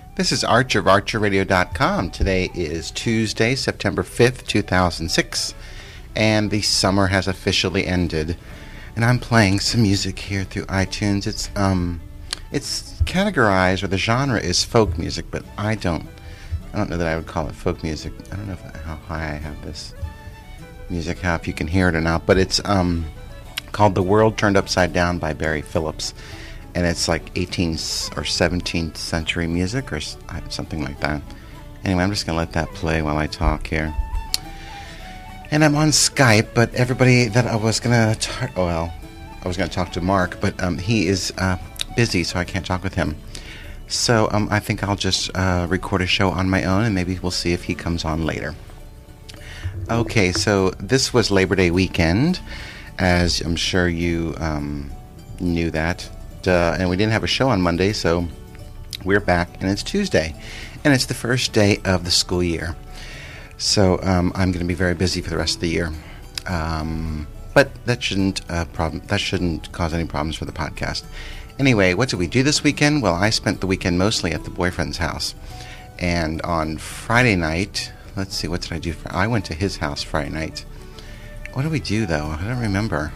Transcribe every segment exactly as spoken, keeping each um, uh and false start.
This is Archer of Archer Radio dot com. Today is Tuesday, September fifth, two thousand six, and the summer has officially ended. And I'm playing some music here through iTunes. It's um, it's categorized, or the genre is folk music, but I don't, I don't know that I would call it folk music. I don't know if, how high I have this music, how if you can hear it or not, but it's um, called "The World Turned Upside Down" by Barry Phillips. And it's like eighteenth or seventeenth century music or something like that. Anyway, I'm just going to let that play while I talk here. And I'm on Skype, but everybody that I was going to talk... Oh, well, I was going to talk to Mark, but um, he is uh, busy, so I can't talk with him. So um, I think I'll just uh, record a show on my own, and maybe we'll see if he comes on later. Okay, so this was Labor Day weekend, as I'm sure you um, knew that. Uh, and we didn't have a show on Monday, so we're back, and it's Tuesday, and it's the first day of the school year. So um, I'm going to be very busy for the rest of the year, um, but that shouldn't uh, problem that shouldn't cause any problems for the podcast. Anyway, what did we do this weekend? Well, I spent the weekend mostly at the boyfriend's house, and on Friday night, let's see, what did I do? For, I went to his house Friday night. What did we do though? I don't remember.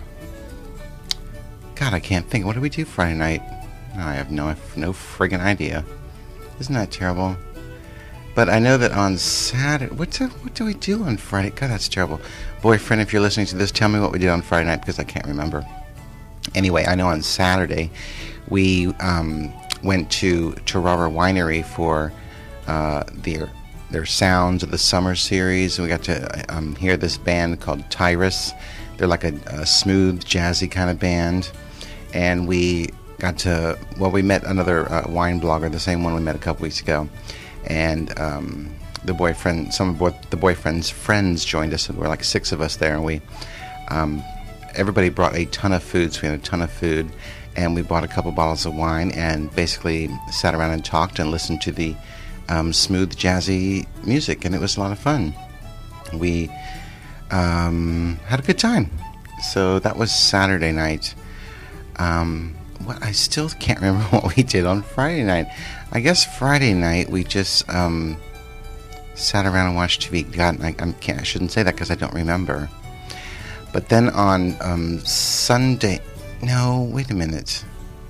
God, I can't think. What did we do Friday night? No, I have no no friggin' idea. Isn't that terrible? But I know that on Saturday... What do, what do we do on Friday? God, that's terrible. Boyfriend, if you're listening to this, tell me what we did on Friday night, because I can't remember. Anyway, I know on Saturday we um, went to Tarara Winery for uh, their, their Sounds of the Summer series. We got to um, hear this band called Tyrus. They're like a, a smooth, jazzy kind of band. And we got to, well, we met another uh, wine blogger, the same one we met a couple weeks ago. And um, the boyfriend, some of the boyfriend's friends joined us, and there were like six of us there. And we, um, everybody brought a ton of food, so we had a ton of food. And we bought a couple bottles of wine and basically sat around and talked and listened to the um, smooth, jazzy music. And it was a lot of fun. We um, had a good time. So that was Saturday night. Um, what I still can't remember what we did on Friday night. I guess Friday night we just um, sat around and watched T V. God, I, I can't. I shouldn't say that because I don't remember. But then on um, Sunday, no, wait a minute.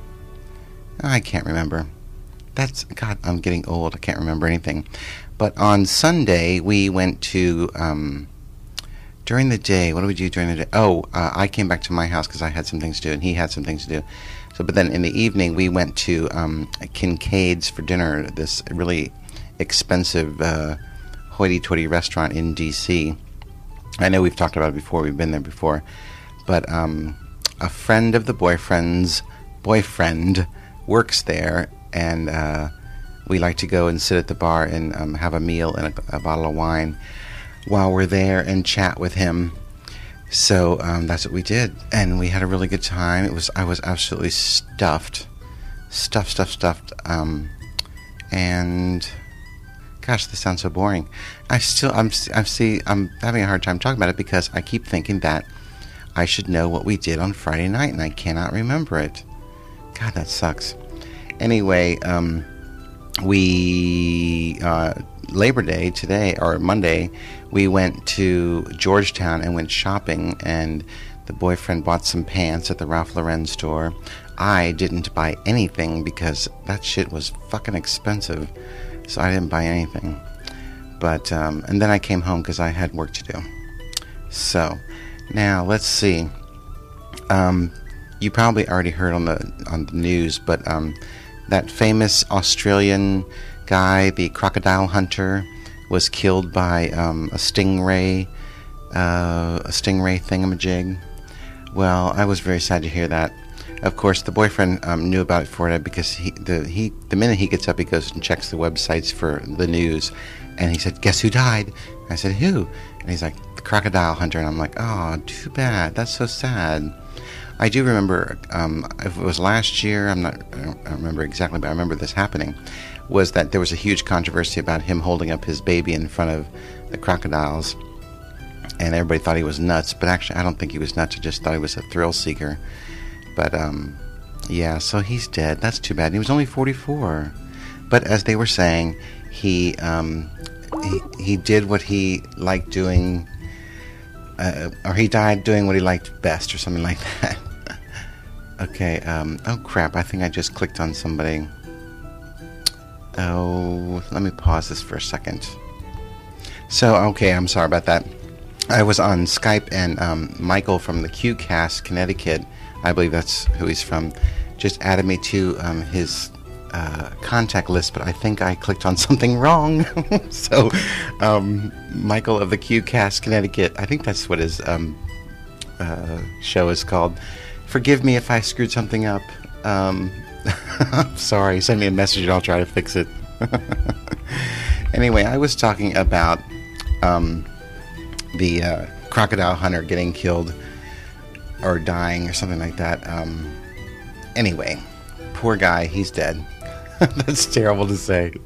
I can't remember. That's God. I'm getting old. I can't remember anything. But on Sunday we went to. Um, During the day, what did we do during the day? Oh, uh, I came back to my house because I had some things to do, and he had some things to do. So, but then in the evening, we went to um, Kincaid's for dinner, this really expensive uh, hoity-toity restaurant in D C I know we've talked about it before. We've been there before. But um, a friend of the boyfriend's boyfriend works there, and uh, we like to go and sit at the bar and um, have a meal and a, a bottle of wine while we're there and chat with him. So um, that's what we did, and we had a really good time. It was I was absolutely stuffed, stuffed, stuffed, stuffed. Um, and gosh, this sounds so boring. I still I'm I see I'm having a hard time talking about it because I keep thinking that I should know what we did on Friday night, and I cannot remember it. God, that sucks. Anyway, um, we. Uh, Labor Day today, or Monday, we went to Georgetown and went shopping, and the boyfriend bought some pants at the Ralph Lauren store. I didn't buy anything because that shit was fucking expensive, so I didn't buy anything. But, um, and then I came home because I had work to do. So, now, let's see. Um, you probably already heard on the, on the news, but um, that famous Australian guy, the crocodile hunter, was killed by um, a stingray, uh, a stingray thingamajig. Well, I was very sad to hear that. Of course, the boyfriend um, knew about it for it because he, the he, the minute he gets up, he goes and checks the websites for the news, and he said, "Guess who died?" I said, "Who?" And he's like, "The crocodile hunter." And I'm like, "Oh, too bad. That's so sad." I do remember, um, if it was last year, I'm not, I don't, I don't remember exactly, but I remember this happening, was that there was a huge controversy about him holding up his baby in front of the crocodiles, and everybody thought he was nuts, but actually I don't think he was nuts. I just thought he was a thrill seeker. But, um, yeah, so he's dead. That's too bad. He was only forty-four. But as they were saying, he um, he, he did what he liked doing, uh, or he died doing what he liked best, or something like that. Okay, um, oh crap, I think I just clicked on somebody. Oh, let me pause this for a second. So, okay, I'm sorry about that. I was on Skype, and um, Michael from the QCast, Connecticut, I believe that's who he's from, just added me to um, his uh, contact list, but I think I clicked on something wrong. So, um, Michael of the QCast, Connecticut, I think that's what his um, uh, show is called. Forgive me if I screwed something up. Um, I'm sorry. Send me a message and I'll try to fix it. Anyway, I was talking about um, the uh, crocodile hunter getting killed or dying or something like that. Um, anyway, poor guy. He's dead. That's terrible to say,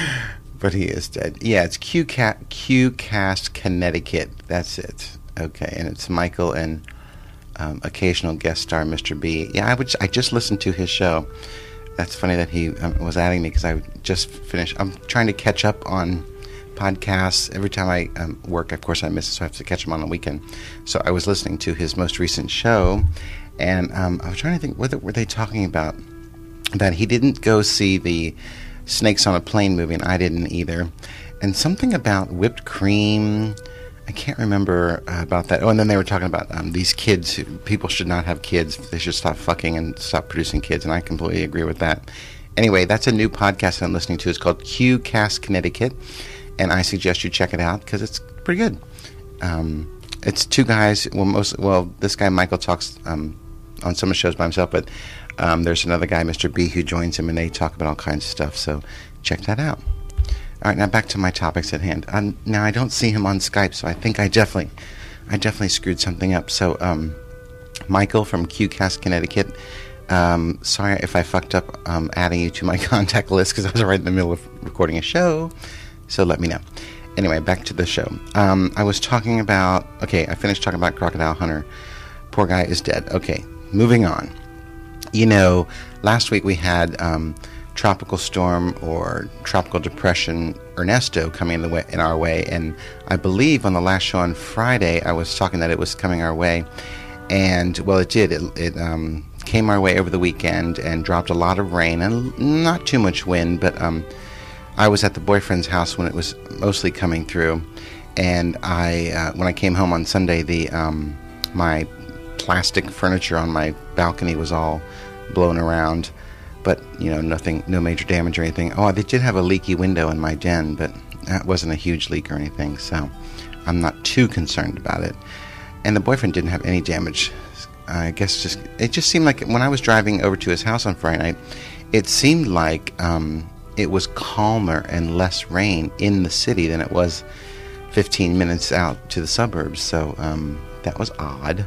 but he is dead. Yeah, it's QCast, QCast Connecticut. That's it. Okay, and it's Michael and Um, occasional guest star Mister B. Yeah, I would. I just listened to his show. That's funny that he um, was adding me because I just finished. I'm trying to catch up on podcasts. Every time I um, work, of course, I miss it, so I have to catch them on the weekend. So I was listening to his most recent show, and um, I was trying to think, what were they talking about? That he didn't go see the Snakes on a Plane movie, and I didn't either. And something about whipped cream. I can't remember uh, about that. Oh, and then they were talking about um, these kids. Who, people should not have kids. They should stop fucking and stop producing kids. And I completely agree with that. Anyway, that's a new podcast that I'm listening to. It's called QCast Connecticut. And I suggest you check it out because it's pretty good. Um, it's two guys. Well, most well, this guy, Michael, talks um, on some of the shows by himself. But um, there's another guy, Mister B, who joins him. And they talk about all kinds of stuff. So check that out. All right, now back to my topics at hand. Um, now I don't see him on Skype, so I think I definitely, I definitely screwed something up. So, um, Michael from QCast Connecticut. Um, sorry if I fucked up um, adding you to my contact list because I was right in the middle of recording a show. So let me know. Anyway, back to the show. Um, I was talking about. Okay, I finished talking about Crocodile Hunter. Poor guy is dead. Okay, moving on. You know, last week we had. Um, Tropical storm or tropical depression Ernesto coming in the way in our way, and I believe on the last show on Friday I was talking that it was coming our way, and well, it did. It, it um, came our way over the weekend and dropped a lot of rain and not too much wind. But um, I was at the boyfriend's house when it was mostly coming through, and I uh, when I came home on Sunday, the um, my plastic furniture on my balcony was all blown around. But, you know, nothing, no major damage or anything. Oh, they did have a leaky window in my den, but that wasn't a huge leak or anything, so I'm not too concerned about it. And the boyfriend didn't have any damage. I guess just it just seemed like when I was driving over to his house on Friday night, it seemed like um, it was calmer and less rain in the city than it was fifteen minutes out to the suburbs. So um, that was odd.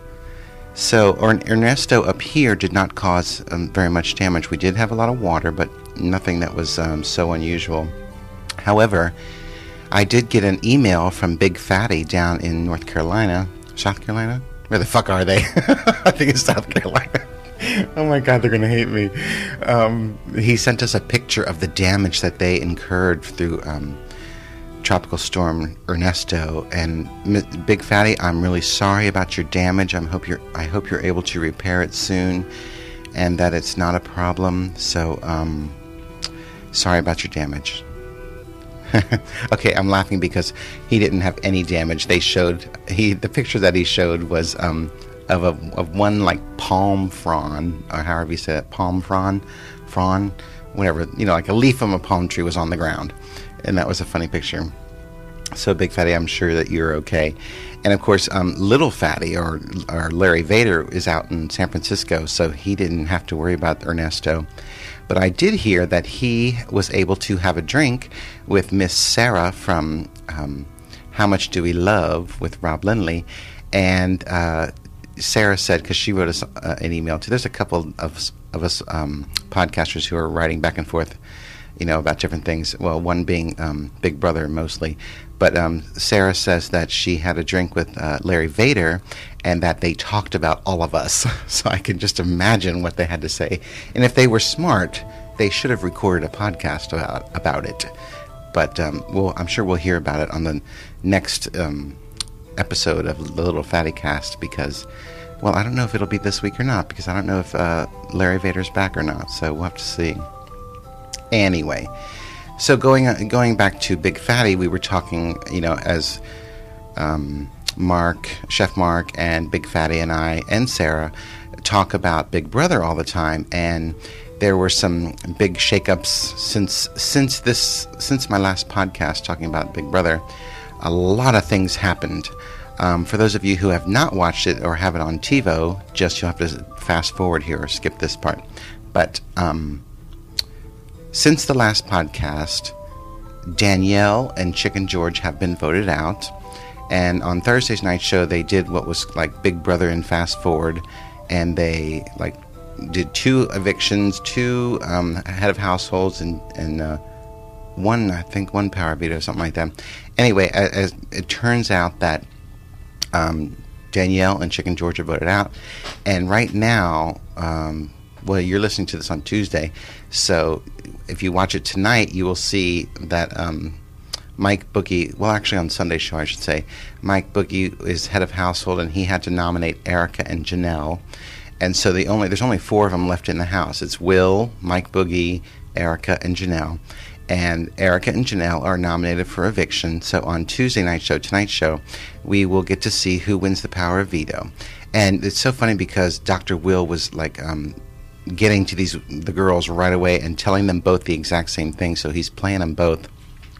So, Ernesto up here did not cause um, very much damage. We did have a lot of water, but nothing that was um, so unusual. However, I did get an email from Big Fatty down in North Carolina. South Carolina? Where the fuck are they? I think it's South Carolina. Oh my God, they're going to hate me. Um, he sent us a picture of the damage that they incurred through um, Tropical Storm Ernesto, and Big Fatty, I'm really sorry about your damage. I hope you're I hope you're able to repair it soon, and that it's not a problem. So, um, sorry about your damage. Okay, I'm laughing because he didn't have any damage. They showed he the picture that he showed was um, of a of one like palm frond, or however you say it, palm frond, frond, whatever, you know, like a leaf from a palm tree was on the ground. And that was a funny picture. So, Big Fatty, I'm sure that you're okay. And, of course, um, Little Fatty, or, or Larry Vader, is out in San Francisco, so he didn't have to worry about Ernesto. But I did hear that he was able to have a drink with Miss Sarah from um, How Much Do We Love with Rob Lindley. And uh, Sarah said, because she wrote us uh, an email too, there's a couple of, of us um, podcasters who are writing back and forth, you know, about different things. Well, one being um, Big Brother mostly. But um, Sarah says that she had a drink with uh, Larry Vader and that they talked about all of us. So I can just imagine what they had to say. And if they were smart, they should have recorded a podcast about about it. But um, we'll, I'm sure we'll hear about it on the next um, episode of the Little Fatty Cast because, well, I don't know if it'll be this week or not because I don't know if uh, Larry Vader's back or not. So we'll have to see. Anyway, so going uh, going back to Big Fatty, we were talking, you know, as um, Mark, Chef Mark, and Big Fatty and I and Sarah talk about Big Brother all the time, and there were some big shakeups since since this since my last podcast talking about Big Brother. A lot of things happened. Um, for those of you who have not watched it or have it on TiVo, just you'll have to fast forward here or skip this part. But um, since the last podcast, Danielle and Chicken George have been voted out. And on Thursday's night show, they did what was like Big Brother and Fast Forward, and they like did two evictions, two um, head of households, and and uh, one I think one power veto, something like that. Anyway, as, as it turns out that um, Danielle and Chicken George are voted out, and right now, um, well, you're listening to this on Tuesday, so if you watch it tonight, you will see that um, Mike Boogie, well, actually on Sunday's show, I should say, Mike Boogie is head of household, and he had to nominate Erica and Janelle. And so the only there's only four of them left in the house. It's Will, Mike Boogie, Erica, and Janelle. And Erica and Janelle are nominated for eviction. So on Tuesday night show, tonight's show, we will get to see who wins the power of veto. And it's so funny because Doctor Will was like um, getting to these the girls right away and telling them both the exact same thing. So he's playing them both.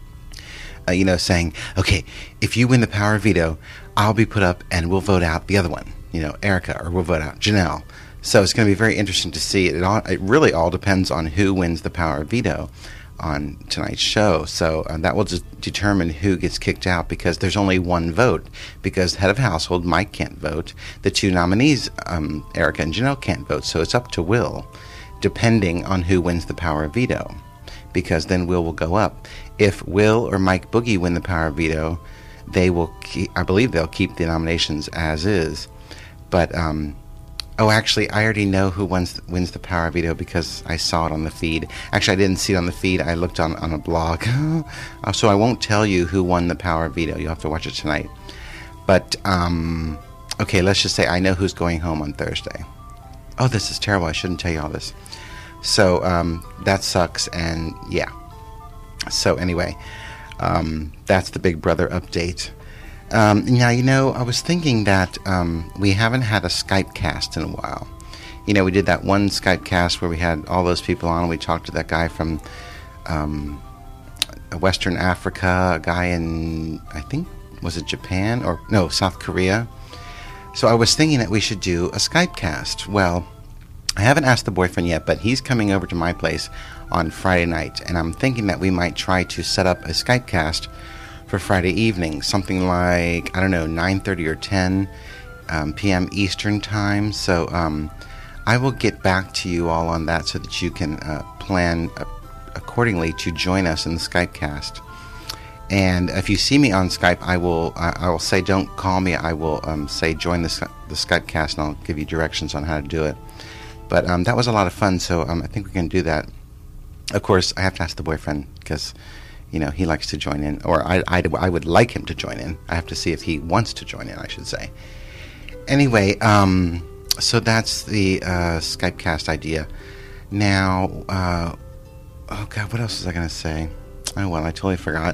Uh, you know, saying, okay, if you win the power of veto, I'll be put up and we'll vote out the other one. You know, Erica, or we'll vote out Janelle. So it's going to be very interesting to see. It all, it really all depends on who wins the power of veto on tonight's show. So uh, that will just determine who gets kicked out because there's only one vote. Because head of household, Mike, can't vote. The two nominees, um, Erica and Janelle, can't vote. So it's up to Will, depending on who wins the power of veto. Because then Will will go up. If Will or Mike Boogie win the power of veto, they will keep, I believe they'll keep the nominations as is. But, um, oh, actually, I already know who wins, wins the power of veto because I saw it on the feed. Actually, I didn't see it on the feed. I looked on, on a blog. So I won't tell you who won the power of veto. You'll have to watch it tonight. But, um, okay, let's just say I know who's going home on Thursday. Oh, this is terrible. I shouldn't tell you all this. So um, that sucks, and yeah. So anyway, um, that's the Big Brother update. Um, now, you know, I was thinking that um, we haven't had a Skype cast in a while. You know, we did that one Skype cast where we had all those people on. We talked to that guy from um, Western Africa, a guy in, I think, was it Japan? Or, no, South Korea. So I was thinking that we should do a Skype cast. Well, I haven't asked the boyfriend yet, but he's coming over to my place on Friday night, and I'm thinking that we might try to set up a Skype cast for Friday evening, something like, I don't know, nine thirty or ten um, p.m. Eastern Time. So um, I will get back to you all on that so that you can uh, plan uh, accordingly to join us in the Skype cast. And if you see me on Skype, I will I, I will say don't call me. I will um, say join the, the Skype cast, and I'll give you directions on how to do it. But um, that was a lot of fun, so um, I think we can do that. Of course, I have to ask the boyfriend because, you know, he likes to join in, or I, I, I would like him to join in. I have to see if he wants to join in, I should say. Anyway, um, so that's the uh, Skype cast idea. Now, uh, oh God, what else was I going to say? Oh, well, I totally forgot.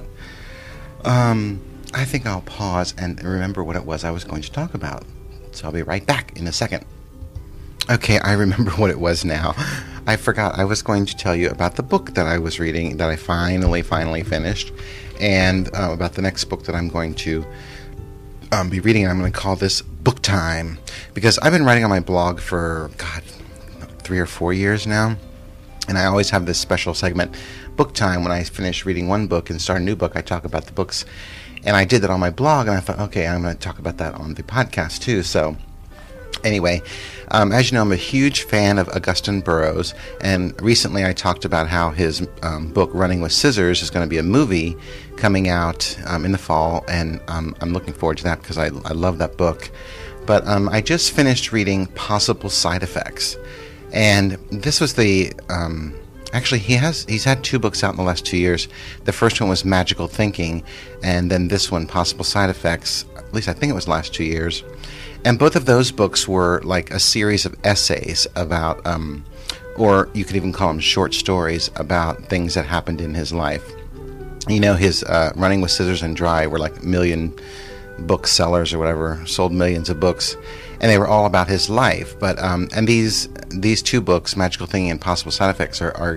Um, I think I'll pause and remember what it was I was going to talk about. So I'll be right back in a second. Okay, I remember what it was now. I forgot. I was going to tell you about the book that I was reading that I finally, finally finished, and uh, about the next book that I'm going to um, be reading. I'm going to call this Book Time, because I've been writing on my blog for, God, three or four years now, and I always have this special segment, Book Time, when I finish reading one book and start a new book. I talk about the books, and I did that on my blog, and I thought, okay, I'm going to talk about that on the podcast too, so... Anyway, um, as you know, I'm a huge fan of Augusten Burroughs, and recently I talked about how his um, book, Running with Scissors, is going to be a movie coming out um, in the fall, and um, I'm looking forward to that because I, I love that book. But um, I just finished reading Possible Side Effects, and this was the um, actually, he has he's had two books out in the last two years. The first one was Magical Thinking, and then this one, Possible Side Effects. At least I think it was the last two years. And both of those books were like a series of essays about, um, or you could even call them short stories about things that happened in his life. You know, his uh, Running with Scissors and Dry were like million booksellers or whatever, sold millions of books, and they were all about his life. But um, and these these two books, Magical Thinking and Possible Side Effects, are are,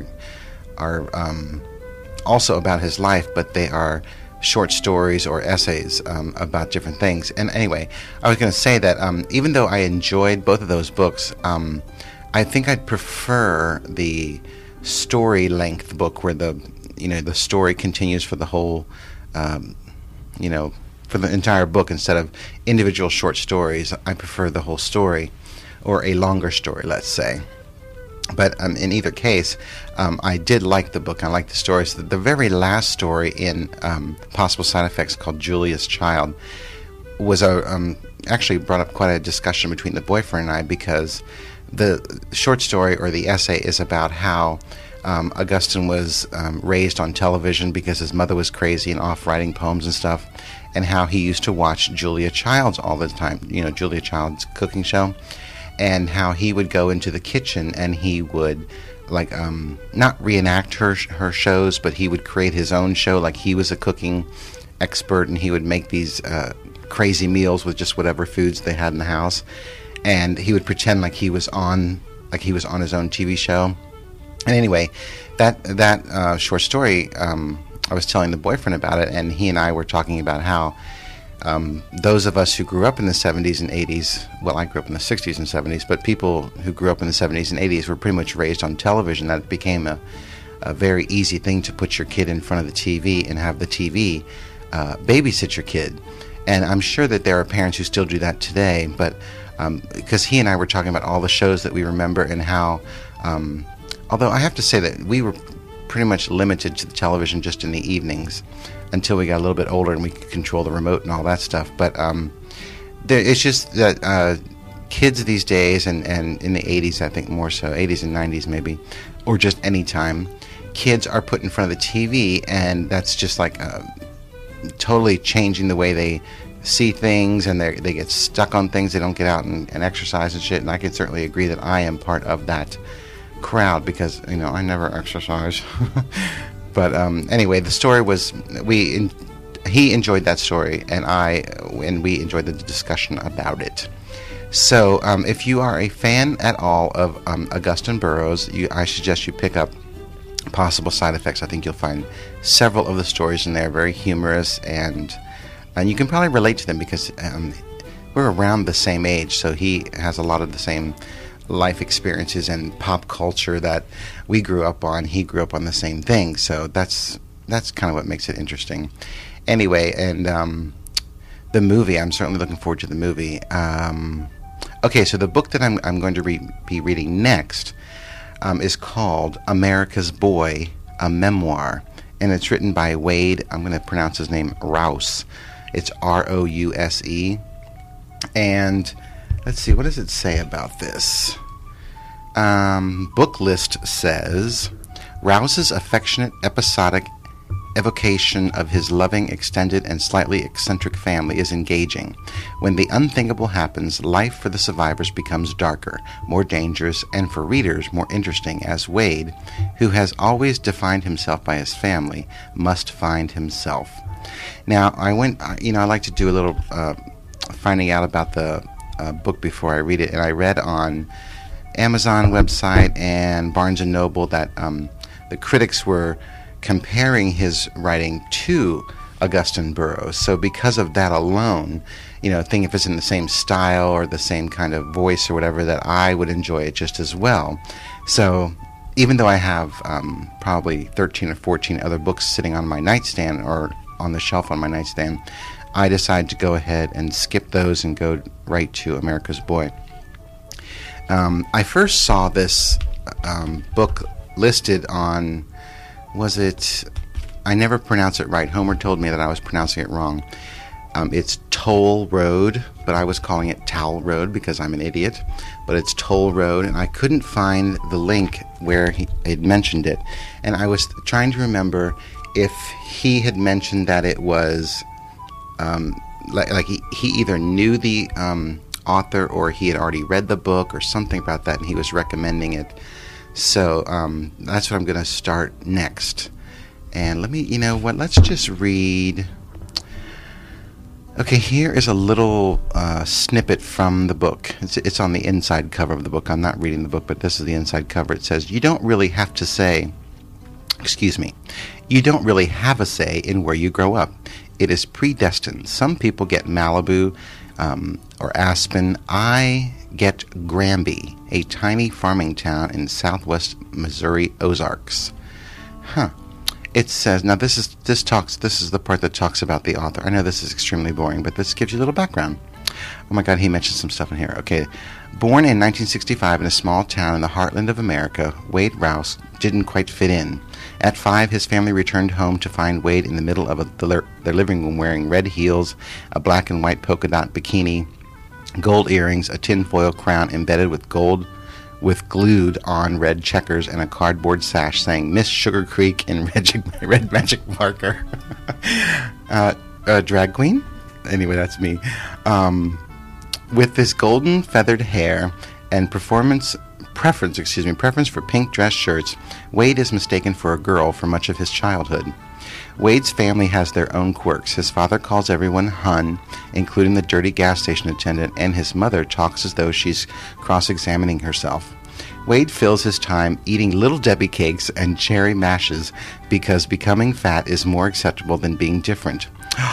are um, also about his life, but they are short stories or essays um, about different things. And anyway, I was going to say that um, even though I enjoyed both of those books, um, I think I'd prefer the story length book where the you know the story continues for the whole um, you know for the entire book instead of individual short stories. I prefer the whole story, or a longer story, let's say. But um, in either case, um, I did like the book. I liked the stories. The, the very last story in um, Possible Side Effects, called Julia's Child, was a um, actually brought up quite a discussion between the boyfriend and I, because the short story or the essay is about how um, Augustine was um, raised on television because his mother was crazy and off writing poems and stuff, and how he used to watch Julia Childs all the time, you know, Julia Childs' cooking show. And how he would go into the kitchen and he would, like, um, not reenact her her shows, but he would create his own show. Like, he was a cooking expert, and he would make these uh, crazy meals with just whatever foods they had in the house. And he would pretend like he was on, like he was on his own T V show. And anyway, that that uh, short story, um, I was telling the boyfriend about it, and he and I were talking about how Um, those of us who grew up in the seventies and eighties, well, I grew up in the sixties and seventies, but people who grew up in the seventies and eighties were pretty much raised on television. That became a, a very easy thing to put your kid in front of the T V and have the T V uh, babysit your kid. And I'm sure that there are parents who still do that today, but um, because he and I were talking about all the shows that we remember, and how, um, although I have to say that we were pretty much limited to the television just in the evenings, until we got a little bit older and we could control the remote and all that stuff. But um, there, it's just that uh, kids these days, and, and in the eighties, I think more so, eighties and nineties maybe, or just any time, kids are put in front of the T V, and that's just like uh, totally changing the way they see things, and they they get stuck on things. They don't get out and, and exercise and shit. And I can certainly agree that I am part of that crowd, because, you know, I never exercise. But um, anyway, the story was, we in, he enjoyed that story, and I and we enjoyed the discussion about it. So um, if you are a fan at all of um, Augusten Burroughs, you, I suggest you pick up Possible Side Effects. I think you'll find several of the stories in there very humorous, and and you can probably relate to them, because um, we're around the same age, so he has a lot of the same life experiences and pop culture that we grew up on. He grew up on the same thing, so that's that's kind of what makes it interesting. Anyway, and um, the movie, I'm certainly looking forward to the movie. Um, okay, so the book that I'm I'm going to re- be reading next um, is called America's Boy, a Memoir, and it's written by Wade, I'm going to pronounce his name, Rouse. It's R O U S E, and let's see, what does it say about this? Um, book list says, Rouse's affectionate, episodic evocation of his loving, extended, and slightly eccentric family is engaging. When the unthinkable happens, life for the survivors becomes darker, more dangerous, and for readers more interesting, as Wade, who has always defined himself by his family, must find himself. Now, I went, you know, I like to do a little uh, finding out about the Uh, book before I read it, and I read on Amazon website and Barnes and Noble that um, the critics were comparing his writing to Augusten Burroughs. So because of that alone, you know, think if it's in the same style or the same kind of voice or whatever, that I would enjoy it just as well. So even though I have um, probably thirteen or fourteen other books sitting on my nightstand or on the shelf on my nightstand, I decided to go ahead and skip those and go right to America's Boy. Um, I first saw this um, book listed on, was it, I never pronounce it right. Homer told me that I was pronouncing it wrong. Um, it's Toll Road, but I was calling it Towel Road because I'm an idiot. But it's Toll Road, and I couldn't find the link where he had mentioned it. And I was trying to remember if he had mentioned that it was, um, like, like he, he either knew the um, author or he had already read the book or something about that, and he was recommending it. So um, that's what I'm going to start next. And let me, you know what, let's just read... Okay, here is a little uh, snippet from the book. It's, it's on the inside cover of the book. I'm not reading the book, but this is the inside cover. It says, you don't really have to say, excuse me, you don't really have a say in where you grow up. It is predestined. Some people get Malibu um, or Aspen. I get Granby, a tiny farming town in southwest Missouri Ozarks. Huh. It says, now this is this talks this is the part that talks about the author. I know this is extremely boring, but this gives you a little background. Oh my God, he mentioned some stuff in here. Okay. Born in nineteen sixty-five in a small town in the heartland of America, Wade Rouse didn't quite fit in. At five, his family returned home to find Wade in the middle of a, the, their living room wearing red heels, a black and white polka dot bikini, gold earrings, a tinfoil crown embedded with gold with glued on red checkers, and a cardboard sash saying Miss Sugar Creek in red, red magic marker. uh, uh, drag queen? Anyway, that's me. Um, with this golden feathered hair and performance preference, excuse me, preference for pink dress shirts, Wade is mistaken for a girl for much of his childhood. Wade's family has their own quirks. His father calls everyone hun, including the dirty gas station attendant, and his mother talks as though she's cross-examining herself. Wade fills his time eating Little Debbie cakes and cherry mashes because becoming fat is more acceptable than being different.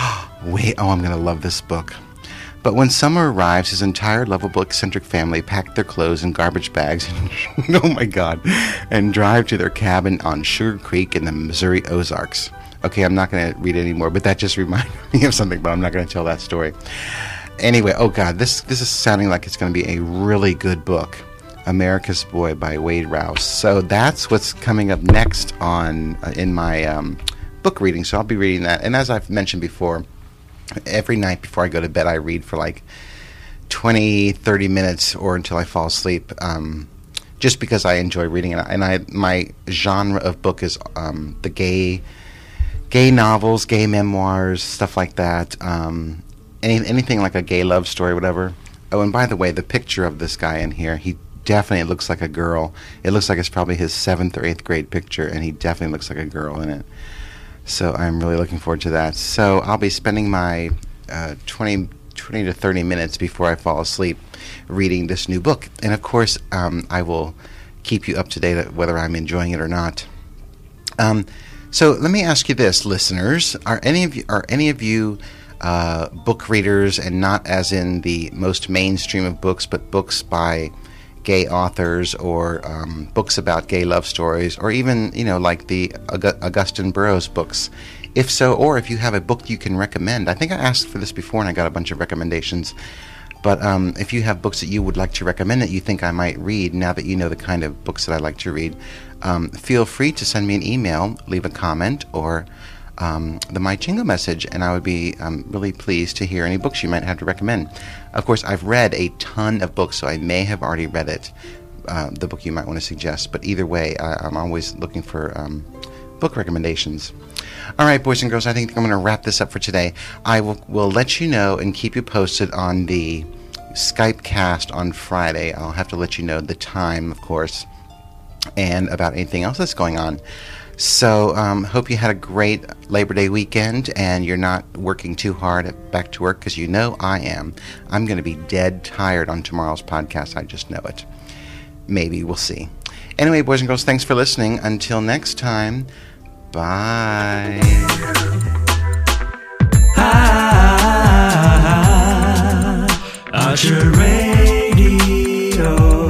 Wait, oh, I'm going to love this book. But when summer arrives, his entire lovable, eccentric family pack their clothes in garbage bags, oh my God, and drive to their cabin on Sugar Creek in the Missouri Ozarks. Okay, I'm not going to read it anymore, but that just reminded me of something, but I'm not going to tell that story. Anyway, oh God, this this is sounding like it's going to be a really good book. America's Boy by Wade Rouse. So that's what's coming up next on uh, in my um, book reading. So I'll be reading that. And as I've mentioned before, every night before I go to bed, I read for like twenty, thirty minutes or until I fall asleep, um, just because I enjoy reading. And I, my genre of book is um, the gay... gay novels, gay memoirs, stuff like that. Um, any, anything like a gay love story, whatever. Oh, and by the way, the picture of this guy in here, he definitely looks like a girl. It looks like it's probably his seventh or eighth grade picture, and he definitely looks like a girl in it. So I'm really looking forward to that. So I'll be spending my uh, twenty, twenty to thirty minutes before I fall asleep reading this new book. And of course, um, I will keep you up to date on whether I'm enjoying it or not. Um... So let me ask you this, listeners: Are any of you are any of you uh, book readers, and not as in the most mainstream of books, but books by gay authors or um, books about gay love stories, or even you know like the Aug- Augustine Burroughs books? If so, or if you have a book you can recommend, I think I asked for this before and I got a bunch of recommendations. But um, if you have books that you would like to recommend that you think I might read, now that you know the kind of books that I like to read, um, feel free to send me an email, leave a comment, or um, the My Jingle message, and I would be um, really pleased to hear any books you might have to recommend. Of course, I've read a ton of books, so I may have already read it, uh, the book you might want to suggest. But either way, I, I'm always looking for um, book recommendations. All right, boys and girls, I think I'm going to wrap this up for today. I will, will let you know and keep you posted on the Skype cast on Friday. I'll have to let you know the time, of course, and about anything else that's going on. So, um, hope you had a great Labor Day weekend and you're not working too hard at back to work, because you know I am. I'm going to be dead tired on tomorrow's podcast. I just know it. Maybe. We'll see. Anyway, boys and girls, thanks for listening. Until next time, bye. Ah, Archer Radio.